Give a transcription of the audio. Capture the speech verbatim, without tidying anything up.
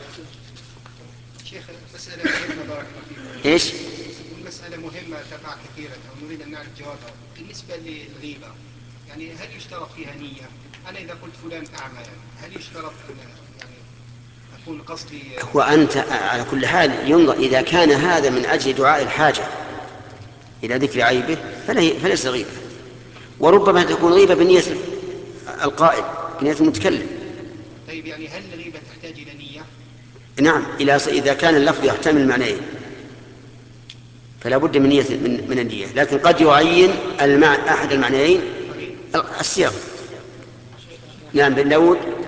شيخ مسألة مهمة بارك الله فيكم. إيش؟ مسألة مهمة تقع كثيرا ونريد أن نعرف جوابها. بالنسبة للغيبة يعني هل يشترط فيها نية؟ أنا إذا قلت فلان أعمى هل يشترط أن يعني أكون قصدي؟ وأنت على كل حال ينظر إذا كان هذا من أجل دعاء الحاجة إلى ذكر عيبه فليس غيبة، وربما تكون غيبة بنية القائل بنية المتكلم. طيب يعني هل الغيبة تحتاج إلى نية؟ نعم، إذا كان اللفظ يحتمل معنيين فلا بد من نية من, من النية، لكن قد يعين المعنى أحد المعنيين السياق. نعم بن داود.